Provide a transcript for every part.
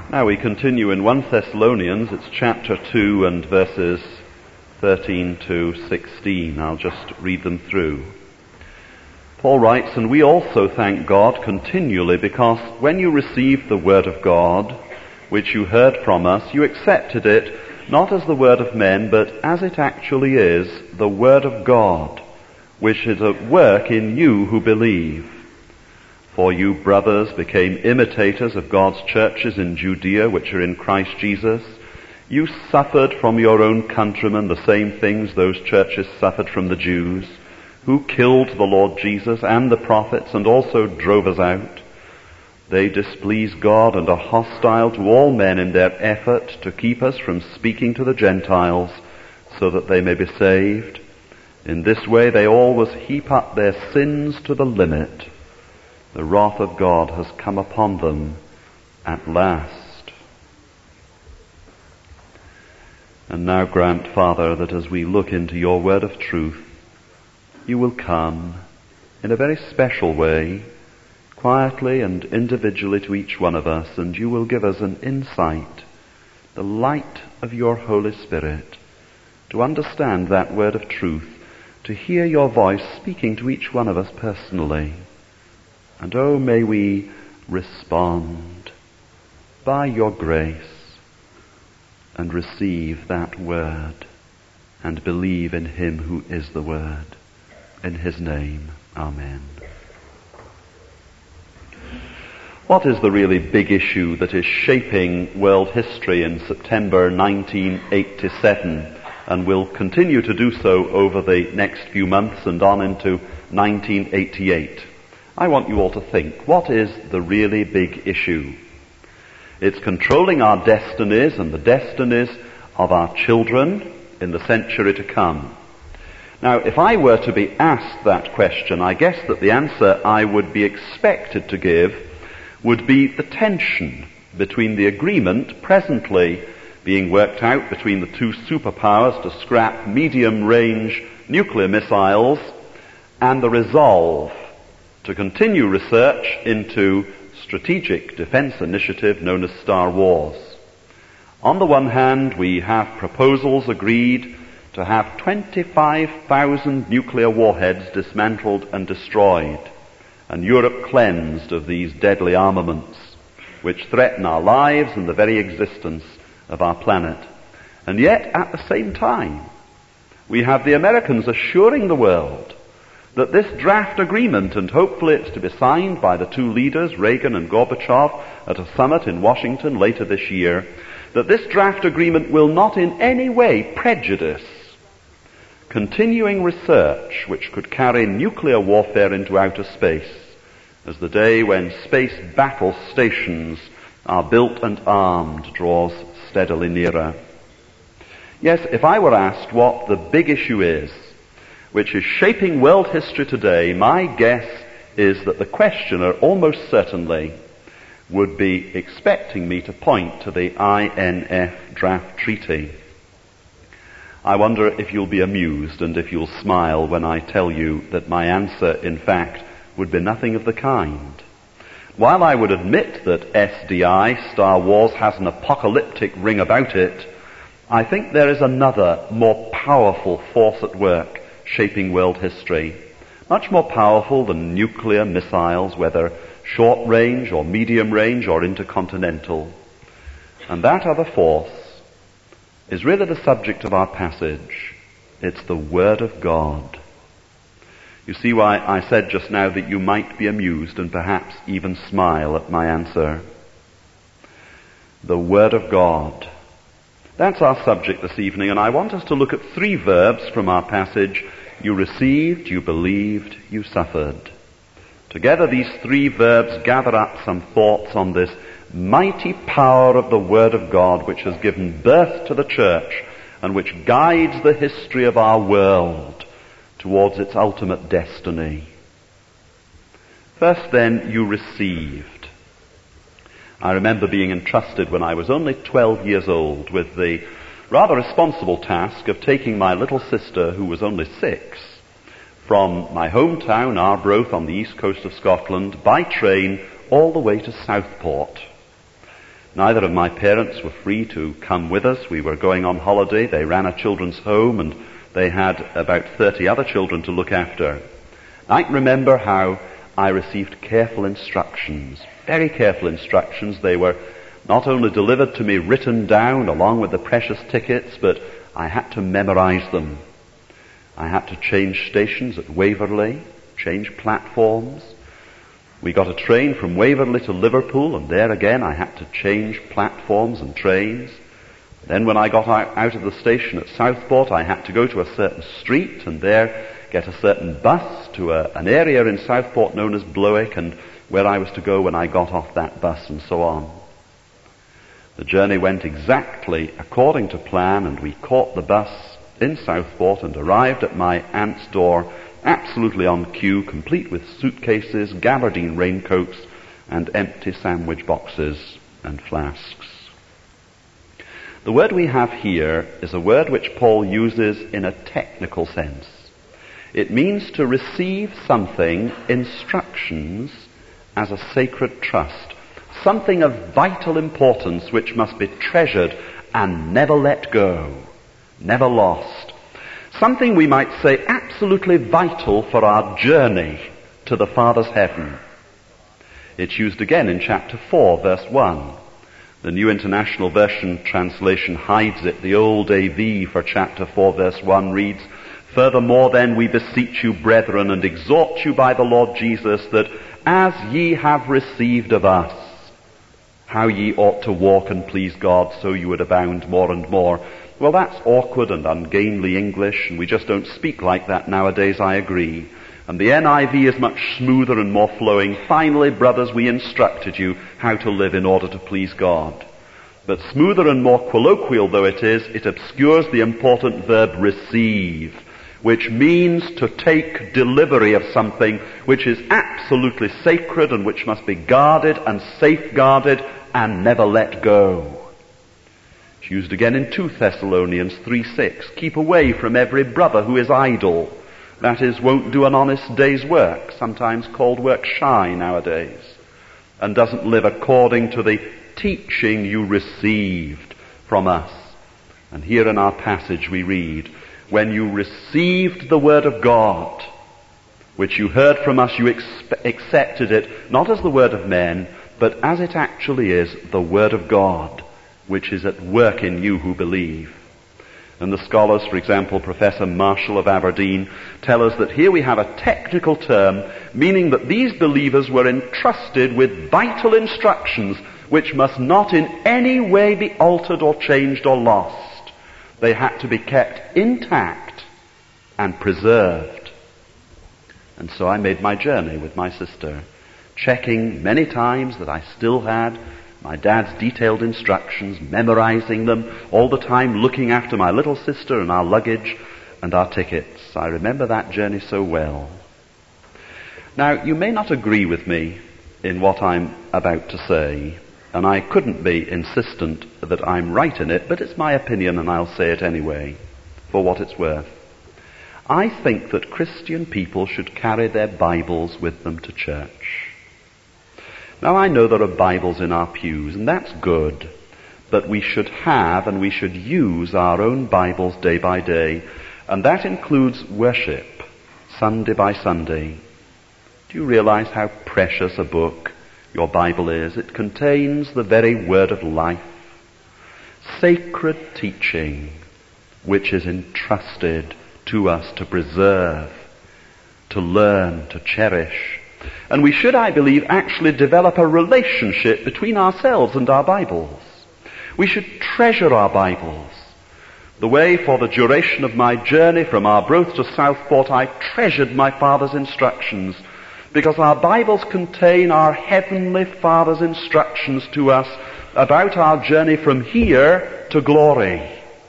Now we continue in 1 Thessalonians, it's chapter 2 and verses 13 to 16. I'll just read them through. Paul writes, "And we also thank God continually because when you received the word of God, which you heard from us, you accepted it not as the word of men, but as it actually is, the word of God, which is at work in you who believe. For you, brothers, became imitators of God's churches in Judea, which are in Christ Jesus. You suffered from your own countrymen the same things those churches suffered from the Jews, who killed the Lord Jesus and the prophets and also drove us out. They displease God and are hostile to all men in their effort to keep us from speaking to the Gentiles so that they may be saved. In this way they always heap up their sins to the limit. The wrath of God has come upon them at last." And now grant, Father, that as we look into your word of truth, you will come in a very special way, quietly and individually to each one of us, and you will give us an insight, the light of your Holy Spirit, to understand that word of truth, to hear your voice speaking to each one of us personally. And oh, may we respond by your grace and receive that word and believe in him who is the word. In his name, amen. What is the really big issue that is shaping world history in September 1987 and will continue to do so over the next few months and on into 1988? I want you all to think, what is the really big issue? It's controlling our destinies and the destinies of our children in the century to come. Now, if I were to be asked that question, I guess that the answer I would be expected to give would be the tension between the agreement presently being worked out between the two superpowers to scrap medium-range nuclear missiles and the resolve to continue research into strategic defense initiative known as Star Wars. On the one hand, we have proposals agreed to have 25,000 nuclear warheads dismantled and destroyed, and Europe cleansed of these deadly armaments, which threaten our lives and the very existence of our planet. And yet, at the same time, we have the Americans assuring the world that this draft agreement, and hopefully it's to be signed by the two leaders, Reagan and Gorbachev, at a summit in Washington later this year, that this draft agreement will not in any way prejudice continuing research which could carry nuclear warfare into outer space, as the day when space battle stations are built and armed draws steadily nearer. Yes, if I were asked what the big issue is, which is shaping world history today, my guess is that the questioner almost certainly would be expecting me to point to the INF draft treaty. I wonder if you'll be amused and if you'll smile when I tell you that my answer, in fact, would be nothing of the kind. While I would admit that SDI, Star Wars, has an apocalyptic ring about it, I think there is another, more powerful force at work shaping world history, much more powerful than nuclear missiles, whether short range or medium range or intercontinental. And that other force is really the subject of our passage. It's the Word of God. You see why I said just now that you might be amused and perhaps even smile at my answer. The Word of God. That's our subject this evening, and I want us to look at three verbs from our passage. You received, you believed, you suffered. Together these three verbs gather up some thoughts on this mighty power of the Word of God which has given birth to the church and which guides the history of our world towards its ultimate destiny. First then, you received. I remember being entrusted when I was only 12 years old with the rather responsible task of taking my little sister, who was only 6, from my hometown, Arbroath, on the east coast of Scotland, by train all the way to Southport. Neither of my parents were free to come with us. We were going on holiday. They ran a children's home and they had about 30 other children to look after. I can remember how I received careful instructions, very careful instructions. They were not only delivered to me written down along with the precious tickets, but I had to memorize them. I had to change stations at Waverley, change platforms. We got a train from Waverley to Liverpool, and there again I had to change platforms and trains. Then when I got out of the station at Southport, I had to go to a certain street and there get a certain bus to an area in Southport known as Blowick, and where I was to go when I got off that bus, and so on. The journey went exactly according to plan, and we caught the bus in Southport and arrived at my aunt's door absolutely on cue, complete with suitcases, gabardine raincoats, and empty sandwich boxes and flasks. The word we have here is a word which Paul uses in a technical sense. It means to receive something, instructions, as a sacred trust, something of vital importance which must be treasured and never let go, never lost. Something we might say absolutely vital for our journey to the Father's heaven. It's used again in chapter 4, verse 1. The New International Version translation hides it. The old AV for chapter 4, verse 1 reads, "Furthermore then we beseech you, brethren, and exhort you by the Lord Jesus, that as ye have received of us, how ye ought to walk and please God, so you would abound more and more." Well, that's awkward and ungainly English, and we just don't speak like that nowadays, I agree. And the NIV is much smoother and more flowing. "Finally, brothers, we instructed you how to live in order to please God." But smoother and more colloquial though it is, it obscures the important verb receive, which means to take delivery of something which is absolutely sacred and which must be guarded and safeguarded and never let go. It's used again in 2 Thessalonians 3:6. "Keep away from every brother who is idle," that is, won't do an honest day's work, sometimes called work shy nowadays, and doesn't live according to the teaching you received from us. And here in our passage we read, "When you received the word of God, which you heard from us, you accepted it, not as the word of men, but as it actually is, the word of God, which is at work in you who believe." And the scholars, for example, Professor Marshall of Aberdeen, tell us that here we have a technical term, meaning that these believers were entrusted with vital instructions which must not in any way be altered or changed or lost. They had to be kept intact and preserved. And so I made my journey with my sister, checking many times that I still had my dad's detailed instructions, memorizing them, all the time looking after my little sister and our luggage and our tickets. I remember that journey so well. Now, you may not agree with me in what I'm about to say, and I couldn't be insistent that I'm right in it, but it's my opinion and I'll say it anyway, for what it's worth. I think that Christian people should carry their Bibles with them to church. Now, I know there are Bibles in our pews, and that's good, but we should have and we should use our own Bibles day by day, and that includes worship, Sunday by Sunday. Do you realize how precious a book your Bible is? It contains the very word of life, sacred teaching, which is entrusted to us to preserve, to learn, to cherish. And we should, I believe, actually develop a relationship between ourselves and our Bibles. We should treasure our Bibles. The way for the duration of my journey from Arbroath to Southport, I treasured my Father's instructions, because our Bibles contain our Heavenly Father's instructions to us about our journey from here to glory.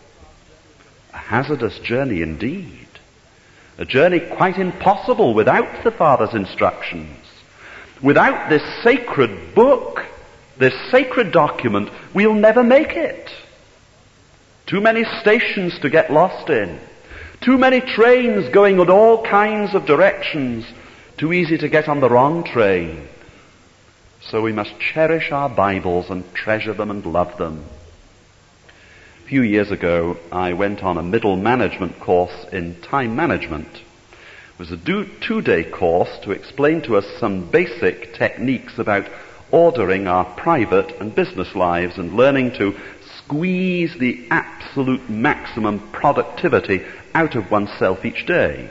A hazardous journey indeed. A journey quite impossible without the Father's instructions. Without this sacred book, this sacred document, we'll never make it. Too many stations to get lost in. Too many trains going in all kinds of directions. Too easy to get on the wrong train. So we must cherish our Bibles and treasure them and love them. A few years ago, I went on a middle management course in time management. It was a two-day course to explain to us some basic techniques about ordering our private and business lives and learning to squeeze the absolute maximum productivity out of oneself each day.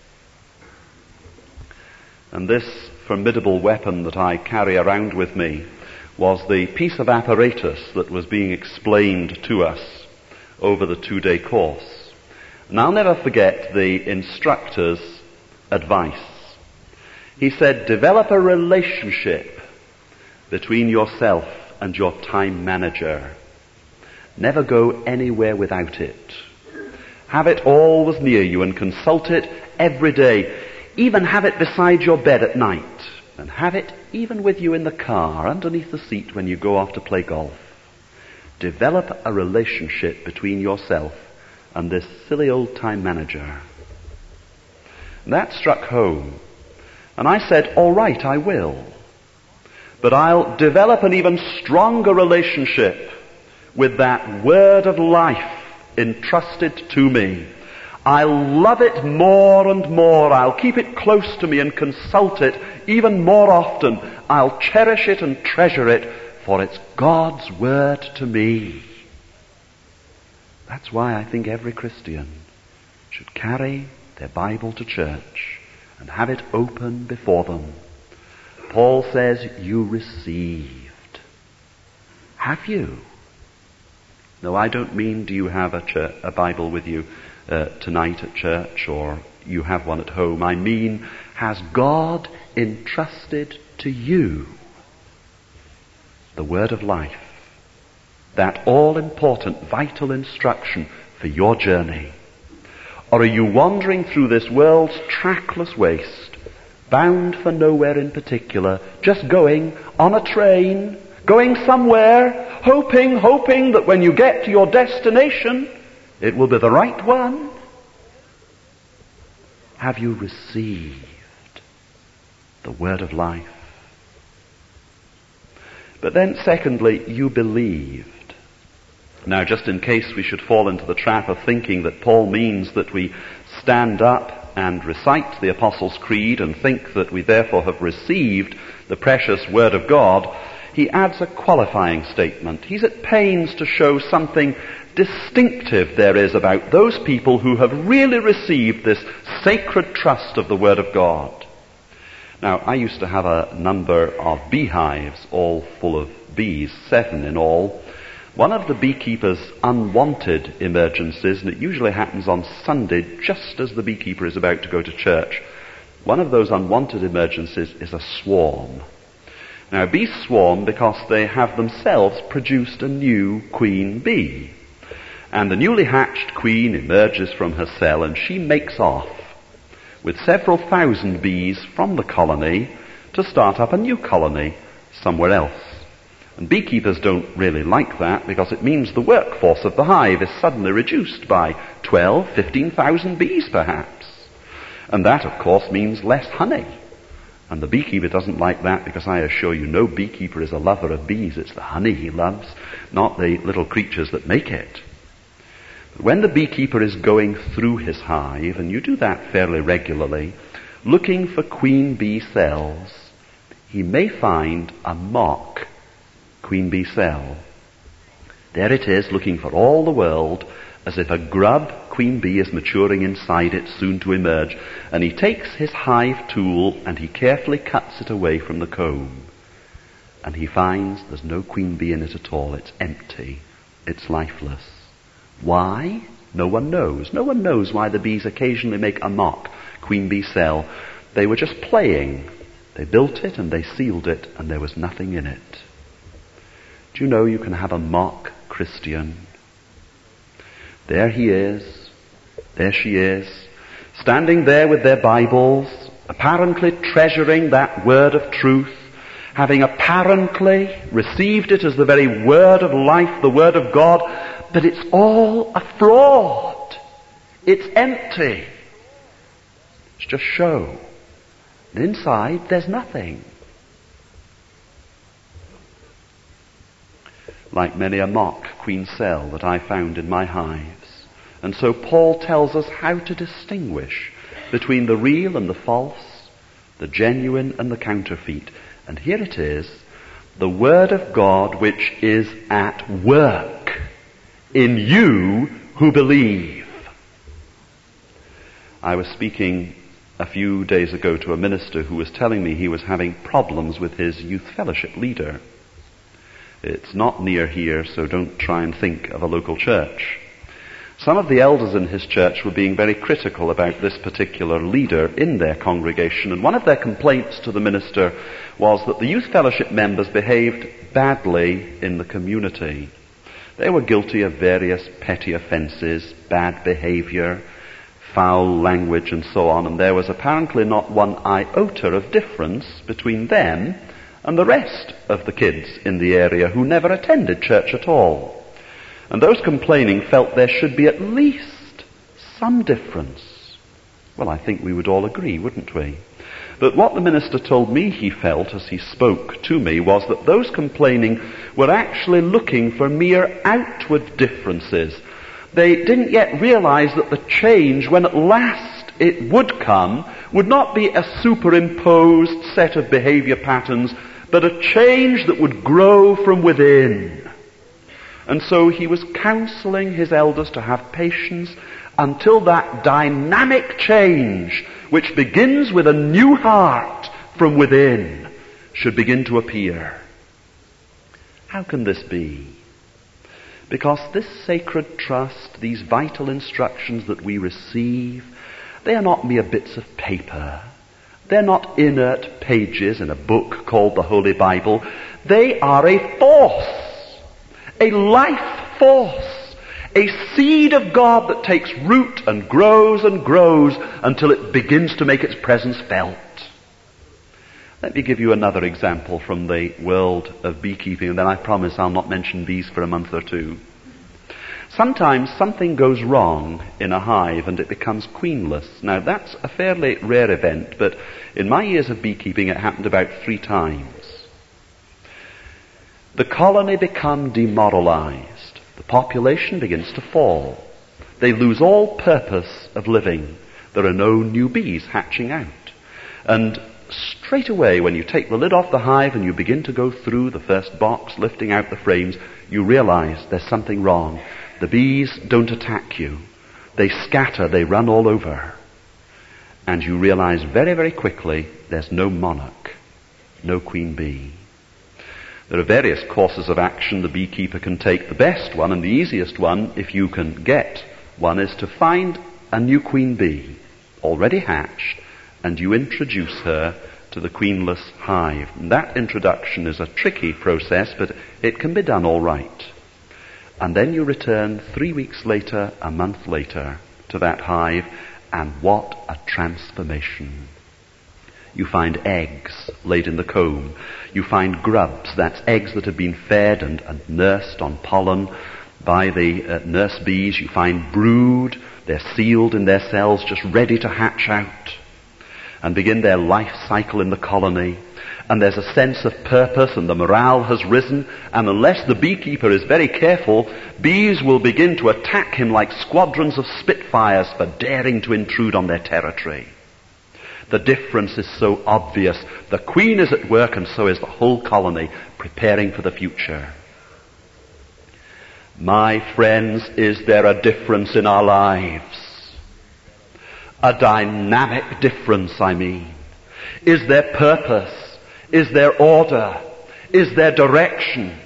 And this formidable weapon that I carry around with me was the piece of apparatus that was being explained to us over the two-day course. And I'll never forget the instructor's advice. He said, develop a relationship between yourself and your time manager. Never go anywhere without it. Have it always near you and consult it every day. Even have it beside your bed at night. And have it even with you in the car, underneath the seat when you go off to play golf. Develop a relationship between yourself and this silly old time manager. And that struck home. And I said, all right, I will. But I'll develop an even stronger relationship with that word of life entrusted to me. I'll love it more and more. I'll keep it close to me and consult it even more often. I'll cherish it and treasure it, for it's God's word to me. That's why I think every Christian should carry their Bible to church and have it open before them. Paul says, you received. Have you? No, I don't mean do you have a Bible with you tonight at church, or you have one at home. I mean, has God entrusted to you the word of life, that all-important, vital instruction for your journey? Or are you wandering through this world's trackless waste, bound for nowhere in particular, just going on a train, going somewhere, hoping that when you get to your destination, it will be the right one? Have you received the word of life? But then secondly, you believed. Now, just in case we should fall into the trap of thinking that Paul means that we stand up and recite the Apostles' Creed and think that we therefore have received the precious word of God, he adds a qualifying statement. He's at pains to show something distinctive there is about those people who have really received this sacred trust of the Word of God. Now, I used to have a number of beehives, all full of bees, 7 in all. One of the beekeeper's unwanted emergencies, and it usually happens on Sunday just as the beekeeper is about to go to church, one of those unwanted emergencies is a swarm. Now, bees swarm because they have themselves produced a new queen bee. And the newly hatched queen emerges from her cell and she makes off with several thousand bees from the colony to start up a new colony somewhere else. And beekeepers don't really like that because it means the workforce of the hive is suddenly reduced by 12, 15,000 bees perhaps. And that, of course, means less honey. And the beekeeper doesn't like that because I assure you no beekeeper is a lover of bees. It's the honey he loves, not the little creatures that make it. When the beekeeper is going through his hive, and you do that fairly regularly, looking for queen bee cells, he may find a mock queen bee cell. There it is, looking for all the world, as if a grub queen bee is maturing inside it, soon to emerge. And he takes his hive tool and he carefully cuts it away from the comb. And he finds there's no queen bee in it at all. It's empty. It's lifeless. Why? No one knows. No one knows why the bees occasionally make a mock queen bee cell. They were just playing. They built it and they sealed it and there was nothing in it. Do you know you can have a mock Christian? There he is. There she is. Standing there with their Bibles, apparently treasuring that word of truth, having apparently received it as the very word of life, the word of God, but it's all a fraud. It's empty. It's just show. And inside, there's nothing. like many a mock queen cell that I found in my hives. And so Paul tells us how to distinguish between the real and the false, the genuine and the counterfeit. And here it is, the Word of God which is at work in you who believe. I was speaking a few days ago to a minister who was telling me he was having problems with his youth fellowship leader. It's not near here, so don't try and think of a local church. Some of the elders in his church were being very critical about this particular leader in their congregation, and one of their complaints to the minister was that the youth fellowship members behaved badly in the community. They were guilty of various petty offences, bad behaviour, foul language and so on, and there was apparently not one iota of difference between them and the rest of the kids in the area who never attended church at all. And those complaining felt there should be at least some difference. Well, I think we would all agree, wouldn't we? But what the minister told me he felt as he spoke to me was that those complaining were actually looking for mere outward differences. They didn't yet realize that the change, when at last it would come, would not be a superimposed set of behavior patterns, but a change that would grow from within. And so he was counseling his elders to have patience until that dynamic change, which begins with a new heart from within, should begin to appear. How can this be? Because this sacred trust, these vital instructions that we receive, they are not mere bits of paper. They're not inert pages in a book called the Holy Bible. They are a force. A life force, a seed of God that takes root and grows until it begins to make its presence felt. Let me give you another example from the world of beekeeping, and then I promise I'll not mention bees for a month or two. Sometimes something goes wrong in a hive and it becomes queenless. Now that's a fairly rare event, but in my years of beekeeping it happened about 3 times. The colony become demoralized. The population begins to fall. They lose all purpose of living. There are no new bees hatching out. And straight away, when you take the lid off the hive and you begin to go through the first box, lifting out the frames, you realize there's something wrong. The bees don't attack you. They scatter, they run all over. And you realize very, very quickly there's no monarch, no queen bee. There are various courses of action the beekeeper can take. The best one and the easiest one, if you can get one, is to find a new queen bee, already hatched, and you introduce her to the queenless hive. And that introduction is a tricky process, but it can be done all right. And then you return 3 weeks later, a month later, to that hive, and what a transformation. You find eggs laid in the comb. You find grubs, that's eggs that have been fed and nursed on pollen by the nurse bees. You find brood, they're sealed in their cells, just ready to hatch out and begin their life cycle in the colony. And there's a sense of purpose and the morale has risen. And unless the beekeeper is very careful, bees will begin to attack him like squadrons of Spitfires for daring to intrude on their territory. The difference is so obvious. The queen is at work and so is the whole colony, preparing for the future. My friends, is there a difference in our lives? A dynamic difference, I mean. Is there purpose? Is there order? Is there direction?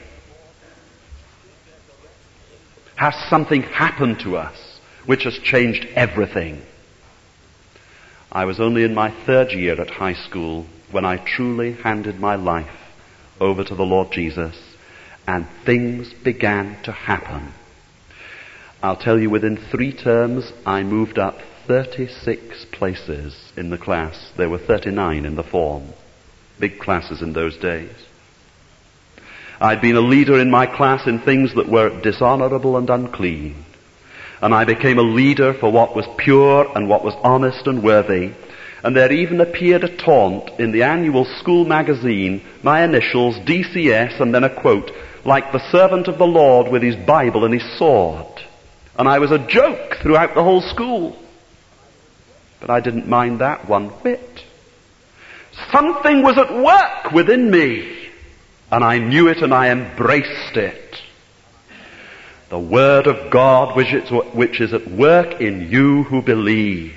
Has something happened to us which has changed everything? I was only in my 3rd year at high school when I truly handed my life over to the Lord Jesus, and things began to happen. I'll tell you, within 3 terms, I moved up 36 places in the class. There were 39 in the form. Big classes in those days. I'd been a leader in my class in things that were dishonorable and unclean. And I became a leader for what was pure and what was honest and worthy. And there even appeared a taunt in the annual school magazine, my initials, DCS, and then a quote, like the servant of the Lord with his Bible and his sword. And I was a joke throughout the whole school. But I didn't mind that one whit. Something was at work within me, and I knew it and I embraced it. The Word of God which is at work in you who believe.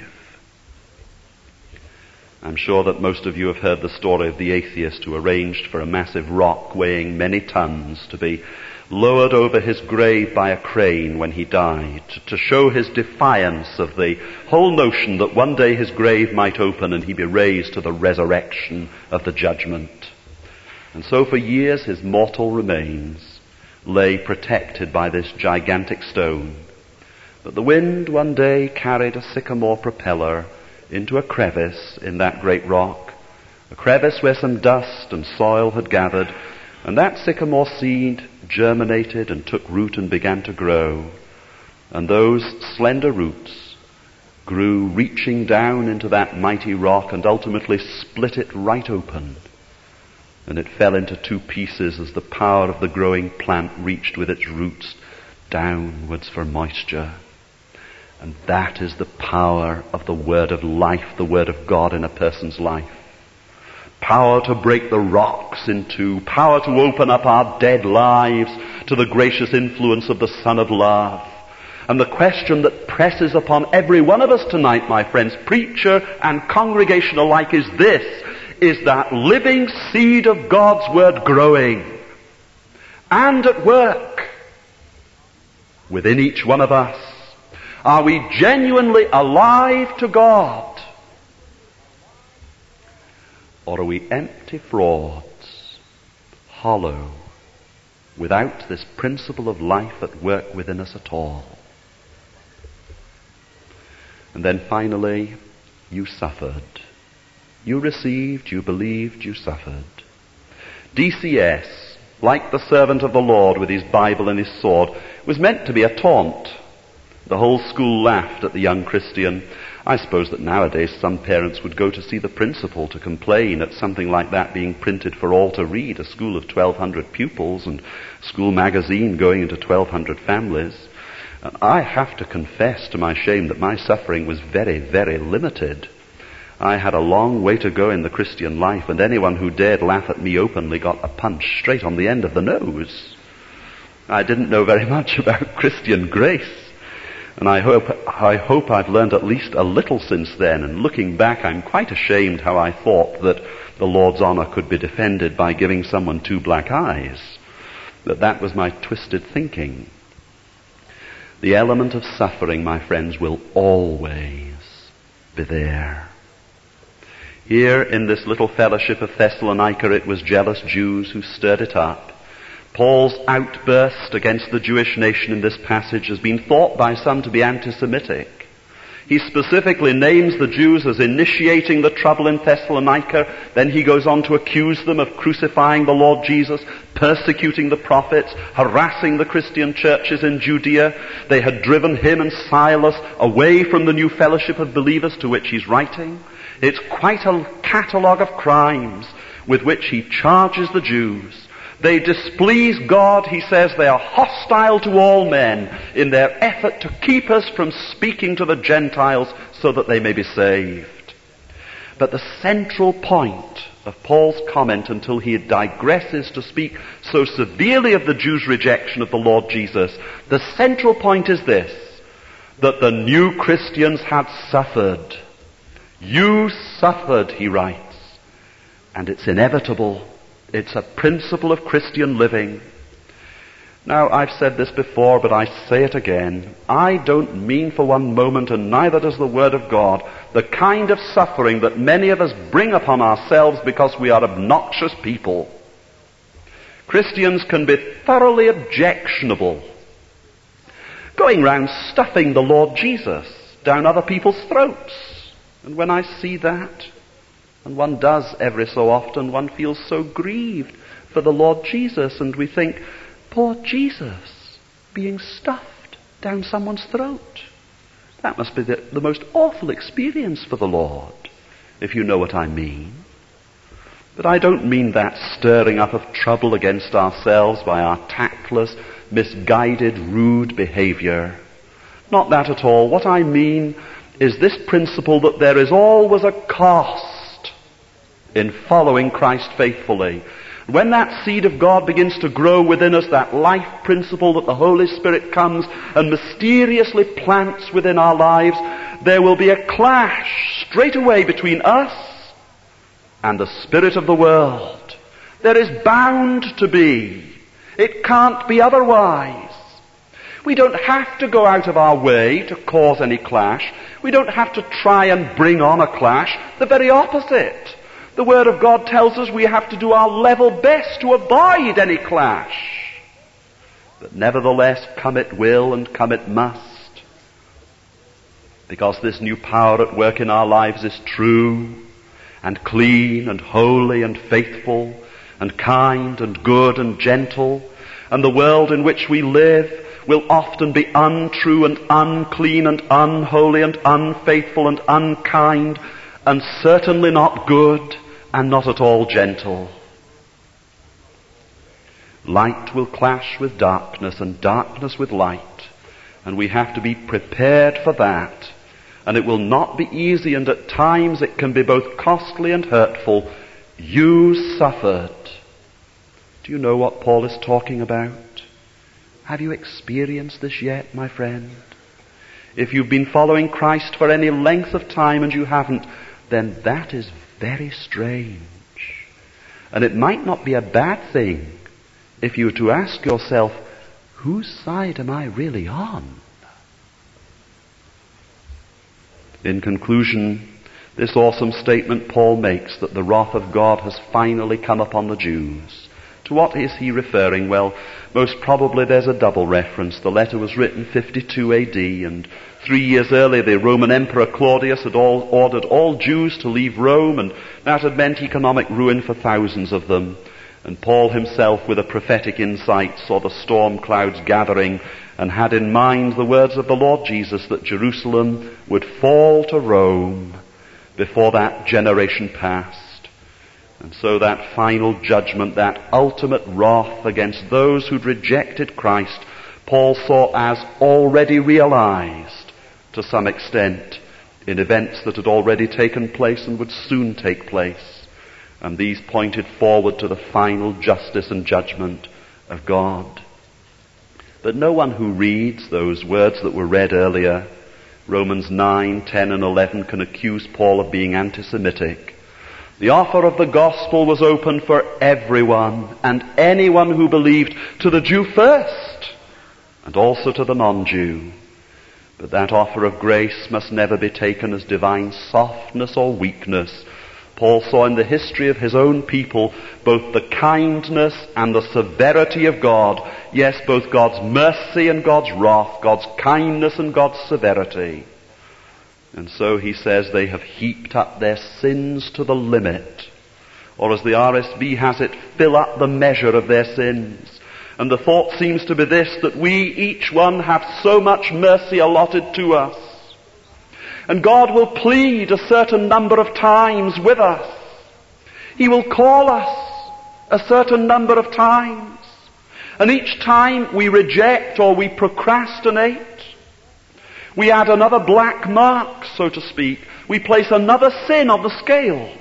I'm sure that most of you have heard the story of the atheist who arranged for a massive rock weighing many tons to be lowered over his grave by a crane when he died, to show his defiance of the whole notion that one day his grave might open and he be raised to the resurrection of the judgment. And so for years his mortal remains lay protected by this gigantic stone. But the wind one day carried a sycamore propeller into a crevice in that great rock, a crevice where some dust and soil had gathered, and that sycamore seed germinated and took root and began to grow. And those slender roots grew, reaching down into that mighty rock and ultimately split it right open. And it fell into two pieces as the power of the growing plant reached with its roots downwards for moisture. And that is the power of the word of life, the word of God in a person's life. Power to break the rocks in two, power to open up our dead lives to the gracious influence of the Son of Love. And the question that presses upon every one of us tonight, my friends, preacher and congregation alike, is this: is that living seed of God's Word growing and at work within each one of us? Are we genuinely alive to God? Or are we empty frauds, hollow, without this principle of life at work within us at all? And then finally, you suffered. You received, you believed, you suffered. DCS, like the servant of the Lord with his Bible and his sword, was meant to be a taunt. The whole school laughed at the young Christian. I suppose that nowadays some parents would go to see the principal to complain at something like that being printed for all to read, a school of 1,200 pupils and school magazine going into 1,200 families. And I have to confess to my shame that my suffering was very, very limited. I had a long way to go in the Christian life, and anyone who dared laugh at me openly got a punch straight on the end of the nose. I didn't know very much about Christian grace. And I hope I've learned at least a little since then. And looking back, I'm quite ashamed how I thought that the Lord's honor could be defended by giving someone two black eyes. That was my twisted thinking. The element of suffering, my friends, will always be there. Here in this little fellowship of Thessalonica, it was jealous Jews who stirred it up. Paul's outburst against the Jewish nation in this passage has been thought by some to be anti-Semitic. He specifically names the Jews as initiating the trouble in Thessalonica. Then he goes on to accuse them of crucifying the Lord Jesus, persecuting the prophets, harassing the Christian churches in Judea. They had driven him and Silas away from the new fellowship of believers to which he's writing. It's quite a catalogue of crimes with which he charges the Jews. They displease God, he says. They are hostile to all men in their effort to keep us from speaking to the Gentiles so that they may be saved. But the central point of Paul's comment, until he digresses to speak so severely of the Jews' rejection of the Lord Jesus, the central point is this: that the new Christians had suffered. You suffered, he writes, and it's inevitable. It's a principle of Christian living. Now, I've said this before, but I say it again. I don't mean for one moment, and neither does the Word of God, the kind of suffering that many of us bring upon ourselves because we are obnoxious people. Christians can be thoroughly objectionable, going round stuffing the Lord Jesus down other people's throats. And when I see that, and one does every so often, one feels so grieved for the Lord Jesus, and we think, poor Jesus being stuffed down someone's throat. That must be the most awful experience for the Lord, if you know what I mean. But I don't mean that stirring up of trouble against ourselves by our tactless, misguided, rude behavior. Not that at all. What I mean is this principle that there is always a cost in following Christ faithfully. When that seed of God begins to grow within us, that life principle that the Holy Spirit comes and mysteriously plants within our lives, there will be a clash straight away between us and the spirit of the world. There is bound to be. It can't be otherwise. We don't have to go out of our way to cause any clash. We don't have to try and bring on a clash. The very opposite. The Word of God tells us we have to do our level best to avoid any clash. But nevertheless, come it will and come it must. Because this new power at work in our lives is true and clean and holy and faithful and kind and good and gentle. And the world in which we live will often be untrue and unclean and unholy and unfaithful and unkind and certainly not good and not at all gentle. Light will clash with darkness and darkness with light, and we have to be prepared for that. And it will not be easy, and at times it can be both costly and hurtful. You suffered. Do you know what Paul is talking about? Have you experienced this yet, my friend? If you've been following Christ for any length of time and you haven't, then that is very strange. And it might not be a bad thing if you were to ask yourself, whose side am I really on? In conclusion, this awesome statement Paul makes that the wrath of God has finally come upon the Jews. To what is he referring? Well, most probably there's a double reference. The letter was written 52 AD, and 3 years earlier the Roman Emperor Claudius had ordered all Jews to leave Rome, and that had meant economic ruin for thousands of them. And Paul himself, with a prophetic insight, saw the storm clouds gathering and had in mind the words of the Lord Jesus that Jerusalem would fall to Rome before that generation passed. And so that final judgment, that ultimate wrath against those who'd rejected Christ, Paul saw as already realized to some extent in events that had already taken place and would soon take place. And these pointed forward to the final justice and judgment of God. But no one who reads those words that were read earlier, Romans 9, 10 and 11, can accuse Paul of being anti-Semitic. The offer of the gospel was open for everyone and anyone who believed, to the Jew first and also to the non-Jew. But that offer of grace must never be taken as divine softness or weakness. Paul saw in the history of his own people both the kindness and the severity of God. Yes, both God's mercy and God's wrath, God's kindness and God's severity. And so he says they have heaped up their sins to the limit. Or as the RSV has it, fill up the measure of their sins. And the thought seems to be this, that we, each one, have so much mercy allotted to us. And God will plead a certain number of times with us. He will call us a certain number of times. And each time we reject or we procrastinate, we add another black mark, so to speak. We place another sin on the scales.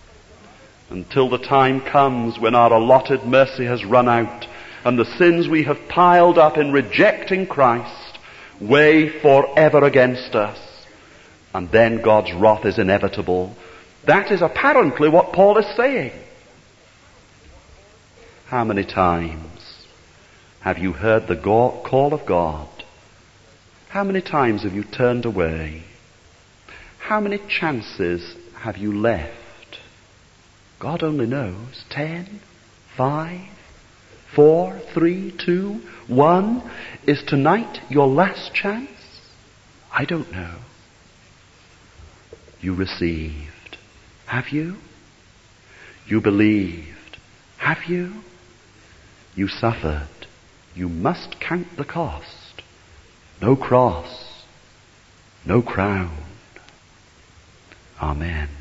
Until the time comes when our allotted mercy has run out and the sins we have piled up in rejecting Christ weigh forever against us. And then God's wrath is inevitable. That is apparently what Paul is saying. How many times have you heard the call of God? How many times have you turned away? How many chances have you left? God only knows. 10, 5, 4, 3, 2, 1. Is tonight your last chance? I don't know. You received. Have you? You believed. Have you? You suffered. You must count the cost. No cross, no crown. Amen.